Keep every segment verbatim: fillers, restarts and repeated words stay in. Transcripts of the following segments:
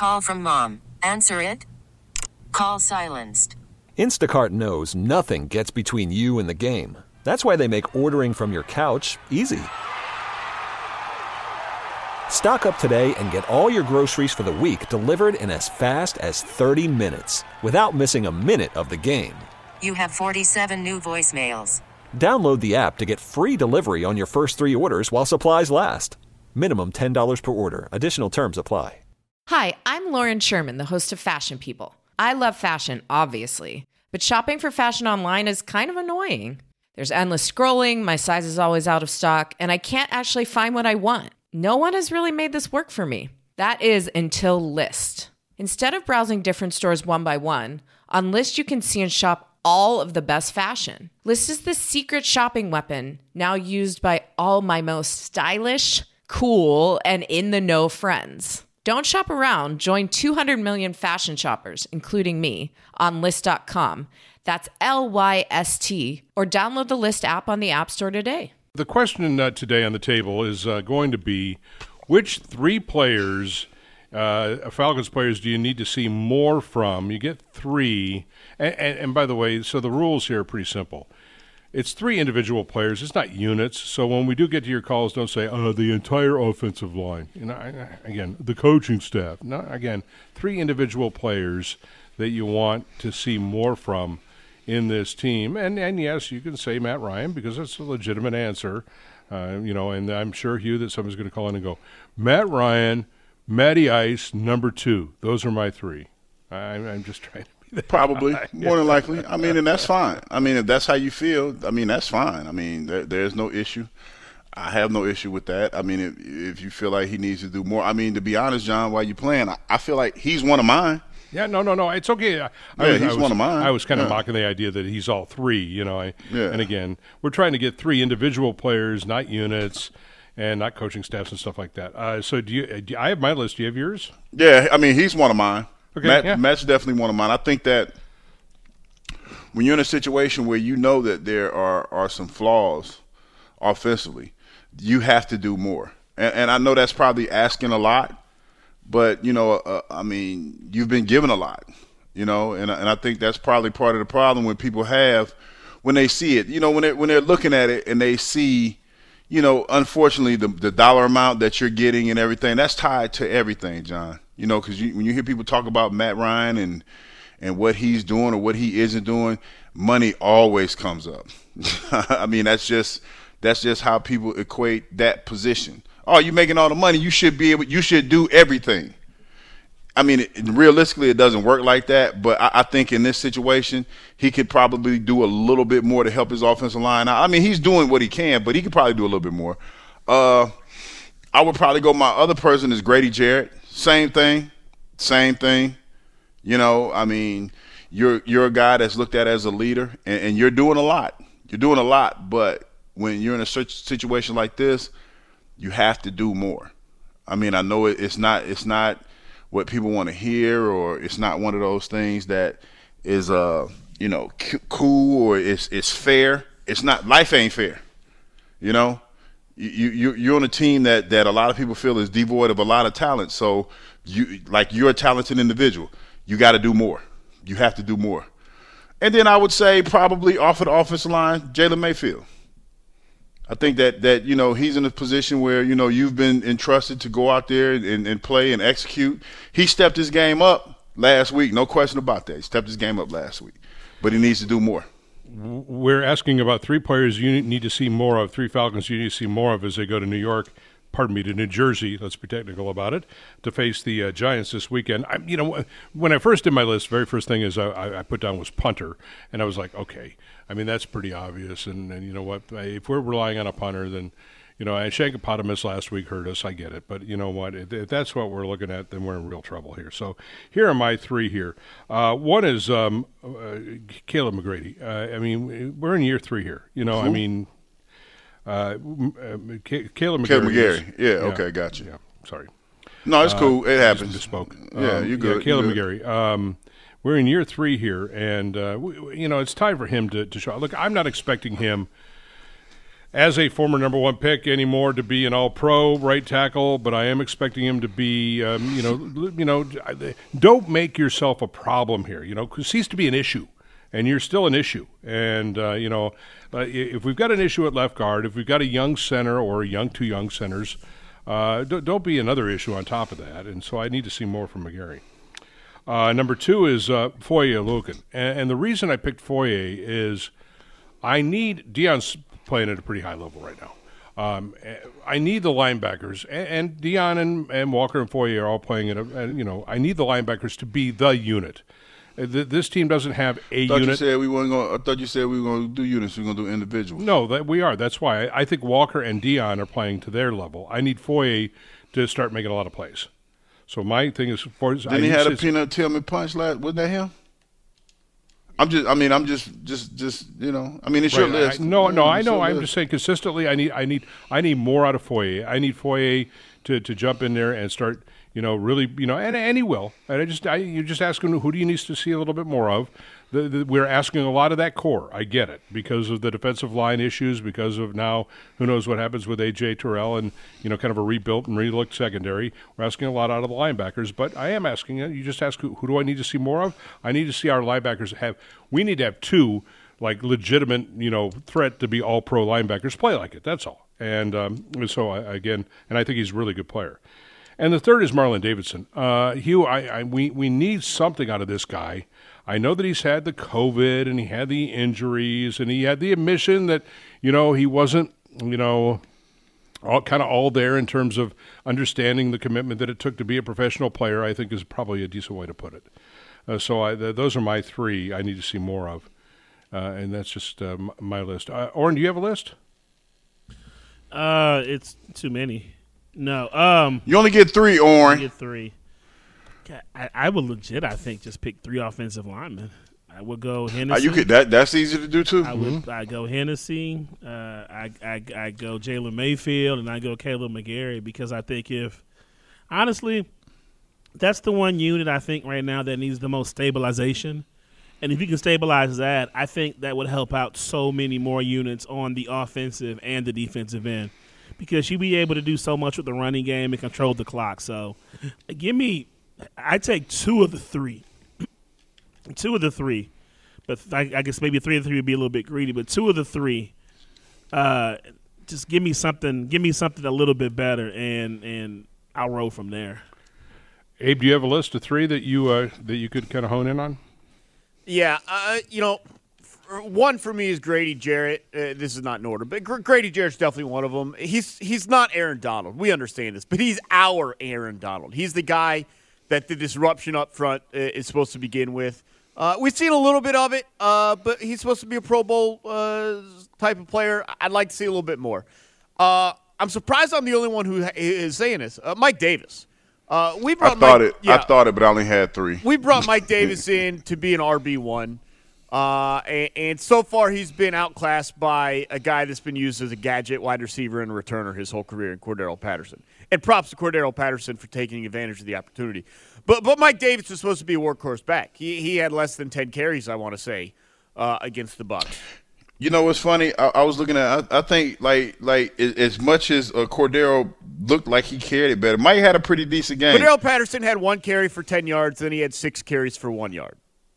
Call from mom. Answer it. Call silenced. Instacart knows nothing gets between you and the game. That's why they make ordering from your couch easy. Stock up today and get all your groceries for the week delivered in as fast as thirty minutes without missing a minute of the game. You have forty-seven new voicemails. Download the app to get free delivery on your first three orders while supplies last. Minimum ten dollars per order. Additional terms apply. Hi, I'm Lauren Sherman, the host of Fashion People. I love fashion, obviously, but shopping for fashion online is kind of annoying. There's endless scrolling, my size is always out of stock, and I can't actually find what I want. No one has really made this work for me. That is until Lyst. Instead of browsing different stores one by one, on Lyst you can see and shop all of the best fashion. Lyst is the secret shopping weapon now used by all my most stylish, cool, and in-the-know friends. Don't shop around. Join two hundred million fashion shoppers, including me, on Lyst dot com. That's L Y S T, or download the Lyst app on the App Store today. The question uh, today on the table is uh, going to be, which three players, uh, Falcons players, do you need to see more from? You get three. And, and, and by the way, so the rules here are pretty simple. It's three individual players. It's not units. So when we do get to your calls, don't say, oh, the entire offensive line. You know, I, again, the coaching staff. No, again, three individual players that you want to see more from in this team. And, and yes, you can say Matt Ryan because that's a legitimate answer. Uh, you know, and I'm sure, Hugh, that someone's going to call in and go, Matt Ryan, Matty Ice, number two. Those are my three. I, I'm just trying to. Probably, more than likely. I mean, and that's fine. I mean, if that's how you feel, I mean, that's fine. I mean, there, there's no issue. I have no issue with that. I mean, if, if you feel like he needs to do more. I mean, to be honest, John, while you're playing, I, I feel like he's one of mine. Yeah, no, no, no. It's okay. I, yeah, I, he's I was, one of mine. I was kind of yeah. mocking the idea that he's all three, you know. I, yeah. And again, we're trying to get three individual players, not units, and not coaching staffs and stuff like that. Uh, so do you? Do, I have my list. Do you have yours? Yeah, I mean, he's one of mine. Okay, Matt, yeah. Matt's definitely one of mine. I think that when you're in a situation where you know that there are, are some flaws offensively, you have to do more. And, and I know that's probably asking a lot, but, you know, uh, I mean, you've been given a lot, you know, and, and I think that's probably part of the problem when people have when they see it. You know, when, they, when they're looking at it and they see, you know, unfortunately, the, the dollar amount that you're getting and everything, that's tied to everything, John. You know, because you, when you hear people talk about Matt Ryan and – and what he's doing or what he isn't doing, money always comes up. I mean, that's just that's just how people equate that position. Oh, you're making all the money. You should be able. You should do everything. I mean, it, realistically, it doesn't work like that. But I, I think in this situation, he could probably do a little bit more to help his offensive line out. I mean, he's doing what he can, but he could probably do a little bit more. Uh, I would probably go. My other person is Grady Jarrett. Same thing. Same thing. You know, I mean, you're you're a guy that's looked at as a leader, and, and you're doing a lot. You're doing a lot, but when you're in a such situation like this, you have to do more. I mean, I know it, it's not it's not what people want to hear, or it's not one of those things that is uh you know c- cool or it's it's fair. It's not. Life ain't fair. You know, you you you're on a team that that a lot of people feel is devoid of a lot of talent. So you like you're a talented individual. You got to do more. You have to do more. And then I would say probably off of the offensive line, Jalen Mayfield. I think that, that, you know, he's in a position where, you know, you've been entrusted to go out there and, and play and execute. He stepped his game up last week. No question about that. He stepped his game up last week. But he needs to do more. We're asking about three players you need to see more of, three Falcons you need to see more of as they go to New York. Pardon me, to New Jersey, let's be technical about it, to face the uh, Giants this weekend. I, you know, when I first did my list, very first thing is I, I put down was punter, and I was like, okay, I mean, that's pretty obvious, and, and you know what, if we're relying on a punter, then, you know, Shankopotamus last week hurt us, I get it, but you know what, if, if that's what we're looking at, then we're in real trouble here. So here are my three here. Uh, one is um, uh, Caleb McGrady. Uh, I mean, we're in year three here, you know, Who? I mean, Uh, uh, Caleb McGarry. Caleb McGarry. Yeah, yeah, okay, gotcha. Yeah, sorry. No, it's cool. It happens. Just misspoke. Yeah, um, you're good. Yeah, Caleb you're good. McGarry. Um, we're in year three here, and, uh, we, you know, it's time for him to, to show. Look, I'm not expecting him as a former number one pick anymore to be an all-pro right tackle, but I am expecting him to be, um, you know, you know, don't make yourself a problem here, you know, because cease to be an issue, and you're still an issue. And, uh, you know, if we've got an issue at left guard, if we've got a young center or a young two young centers, uh, don't, don't be another issue on top of that. And so I need to see more from McGarry. Uh, number two is uh, Foye Oluokun. And, and the reason I picked Foye is I need – Deion's playing at a pretty high level right now. Um, I need the linebackers, and, and Deion and, and Walker and Foye are all playing at a, you know, I need the linebackers to be the unit. This team doesn't have a I thought unit. You said we weren't going. I thought you said we were going to do units. We we're going to do individuals. No, that we are. That's why I, I think Walker and Deion are playing to their level. I need Foye to start making a lot of plays. So my thing is, for didn't I he had a peanut Tillman punch last? Wasn't that him? I'm just. I mean, I'm just, just, just. You know. I mean, it's right, your list. I, no, no, I know. I'm list. just saying consistently. I need, I need, I need more out of Foye. I need Foye to, to jump in there and start. You know, really, you know, and, and he will. And I just, I, you're just asking who do you need to see a little bit more of. The, the, we're asking a lot of that core. I get it because of the defensive line issues, because of now who knows what happens with A J Terrell and, you know, kind of a rebuilt and relooked secondary. We're asking a lot out of the linebackers, but I am asking, you just ask who, who do I need to see more of? I need to see our linebackers have, we need to have two, like, legitimate, you know, threat to be all-pro linebackers play like it. That's all. And, um, and so, I, again, and I think he's a really good player. And the third is Marlon Davidson. Uh, Hugh, I, I, we, we need something out of this guy. I know that he's had the COVID and he had the injuries and he had the admission that, you know, he wasn't, you know, all kind of all there in terms of understanding the commitment that it took to be a professional player, I think is probably a decent way to put it. Uh, so I, th- those are my three I need to see more of. Uh, and that's just uh, m- my list. Uh, Oren, do you have a list? Uh, it's too many. No. Um, you only get three, Oren. I get three. I, I would legit, I think, just pick three offensive linemen. I would go Hennessy. Uh, you could that. That's easy to do too. I would. Mm-hmm. I go Hennessy. Uh, I, I I go Jalen Mayfield, and I go Caleb McGarry because I think if honestly, that's the one unit I think right now that needs the most stabilization. And if you can stabilize that, I think that would help out so many more units on the offensive and the defensive end. Because you'll be able to do so much with the running game and control the clock. So, give me – I take two of the three. two of the three. But I, I guess maybe three of the three would be a little bit greedy. But two of the three, uh, just give me something Give me something a little bit better, and, and I'll roll from there. Abe, do you have a list of three that you uh, that you could kind of hone in on? Yeah, uh, you know – one for me is Grady Jarrett. Uh, this is not in order, but Gr- Grady Jarrett's definitely one of them. He's he's not Aaron Donald. We understand this, but he's our Aaron Donald. He's the guy that the disruption up front uh, is supposed to begin with. Uh, we've seen a little bit of it, uh, but he's supposed to be a Pro Bowl uh, type of player. I'd like to see a little bit more. Uh, I'm surprised I'm the only one who ha- is saying this. Uh, Mike Davis. Uh, we brought I thought Mike, it. Yeah, I thought it, but I only had three. We brought Mike Davis in to be an R B one. Uh, and, and so far he's been outclassed by a guy that's been used as a gadget wide receiver and a returner his whole career in Cordero Patterson. And props to Cordero Patterson for taking advantage of the opportunity. But but Mike Davis was supposed to be a workhorse back. He he had less than ten carries, I want to say, uh, against the Bucs. You know what's funny? I, I was looking at. I, I think like like as much as uh, Cordero looked like he carried it better, Mike had a pretty decent game. Cordero Patterson had one carry for ten yards, then he had six carries for one yard.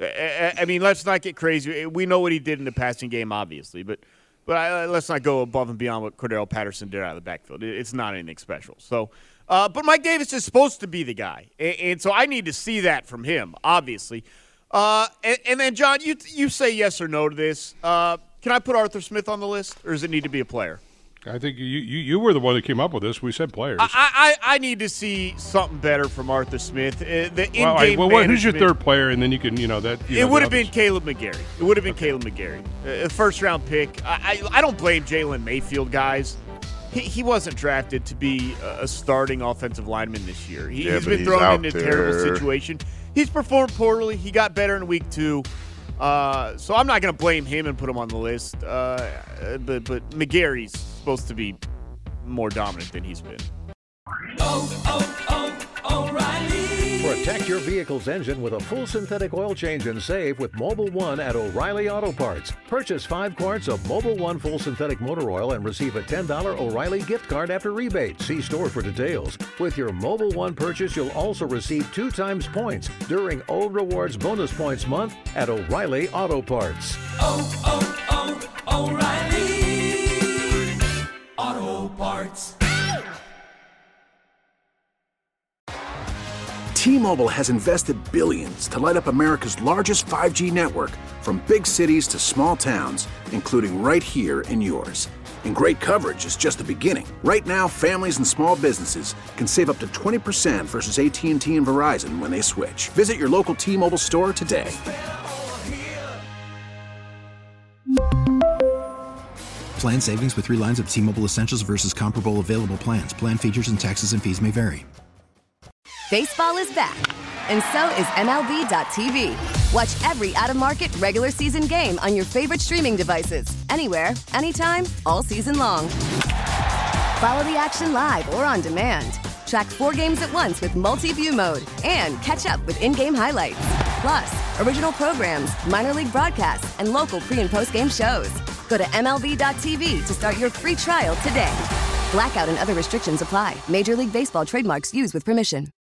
I mean, let's not get crazy. We know what he did in the passing game, obviously, but but I, let's not go above and beyond what Cordero Patterson did out of the backfield. It's not anything special. So, uh, but Mike Davis is supposed to be the guy, and, and so I need to see that from him, obviously. Uh, and, and then, John, you you say yes or no to this. Uh, can I put Arthur Smith on the list, or does it need to be a player? I think you, you, you were the one that came up with this. We said players. I I, I need to see something better from Arthur Smith. Uh, the in-game well, right, well, well, who's your management- third player, and then you can, you know, that. You it know, would have others. been Caleb McGarry. It would have been okay. Caleb McGarry, a first round pick. I I, I don't blame Jalen Mayfield, guys. He, he wasn't drafted to be a starting offensive lineman this year. He, Yeah, he's but been he's thrown out into a there. terrible situation. He's performed poorly. He got better in week two. Uh, so I'm not going to blame him and put him on the list. Uh, but but McGarry's supposed to be more dominant than he's been. Oh, oh, oh, O'Reilly. Protect your vehicle's engine with a full synthetic oil change and save with Mobil One at O'Reilly Auto Parts. Purchase five quarts of Mobil One full synthetic motor oil and receive a ten dollars O'Reilly gift card after rebate. See store for details. With your Mobil One purchase, you'll also receive two times points during O Rewards Bonus Points Month at O'Reilly Auto Parts. Oh, oh, oh, O'Reilly Auto Parts. T-Mobile has invested billions to light up America's largest five G network, from big cities to small towns, including right here in yours. And great coverage is just the beginning. Right now, families and small businesses can save up to twenty percent versus A T and T and Verizon when they switch. Visit your local T-Mobile store today. Plan savings with three lines of T-Mobile Essentials versus comparable available plans. Plan features and taxes and fees may vary. Baseball is back, and so is M L B dot T V. Watch every out-of-market regular season game on your favorite streaming devices, anywhere, anytime, all season long. Follow the action live or on demand. Track four games at once with multi-view mode and catch up with in-game highlights. Plus, original programs, minor league broadcasts, and local pre- and post-game shows. Go to M L B dot T V to start your free trial today. Blackout and other restrictions apply. Major League Baseball trademarks used with permission.